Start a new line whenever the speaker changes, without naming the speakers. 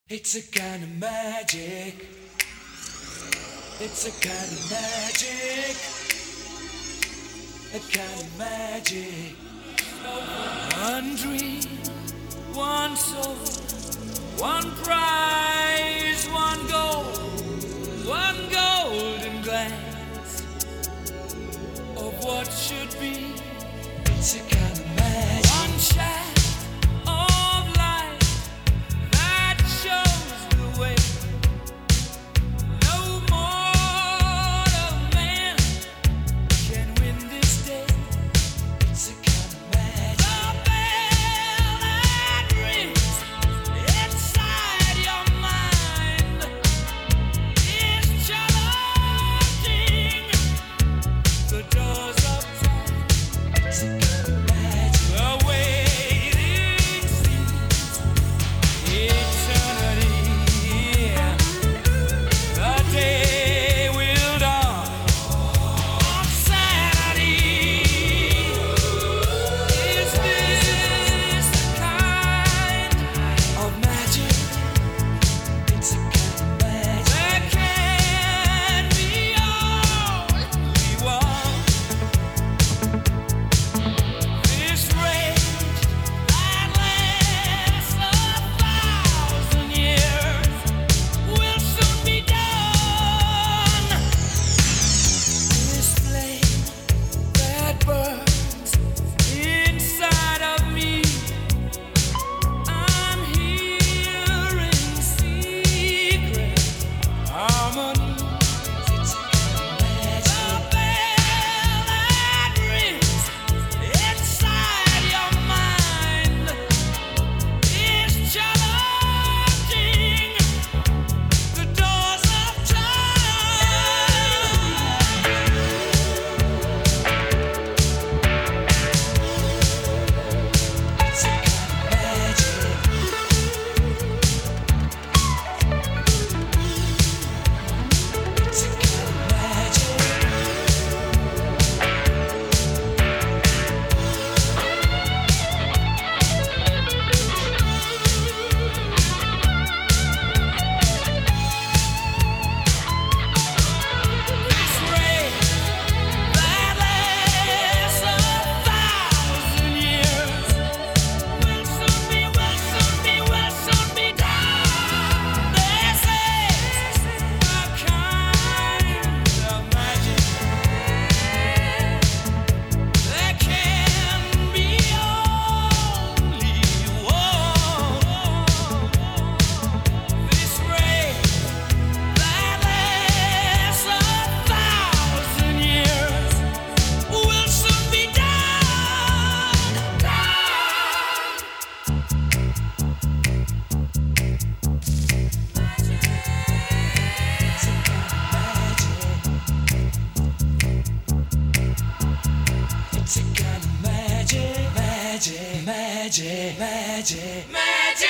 It's a kind of magic. It's a kind of magic. A kind of magic. One dream, one soul, one prize, one golden glance of what should be. It's a kind of magic. One shaft of light that shows the way. No mortal man can win this day. It's a kind of magic. The bell that rings inside your mind is challenging the doors of time. It's a kind of magic. The waiting seems eternity. The day will dawn on Saturday. Is this the kind of magic? It's a kind of magic. There can be only one. This rage that lasts 1,000 years will soon be done. This flame that burns inside of me, I'm hearing secret harmonies. It's a kind of magic. The bell that rings inside your mind is challenging the doors of time. It's a kind of magic. It's a kind of magic. This ray that lasts 1,000 years will soon be done. This is a kind of magic. There can be only one. This ray that lasts 1,000 years will soon be done. It's a kind of magic, magic, magic, magic, magic.